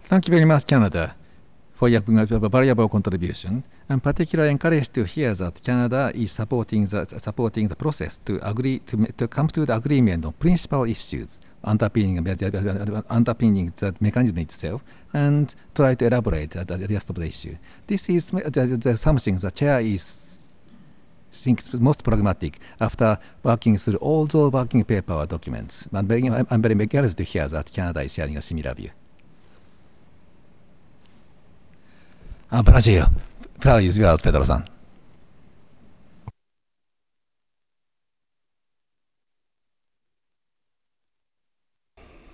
Thank you very much, Canada, for your valuable contribution. I'm particularly encouraged to hear that Canada is supporting the process to come to the agreement on principal issues underpinning the mechanism itself and try to elaborate the rest of the issue. This is something the chair is thinks most pragmatic after working through all the working paper or documents. I'm very encouraged to hear that Canada is sharing a similar view. Brazil. Proud is yours, Pedro-san.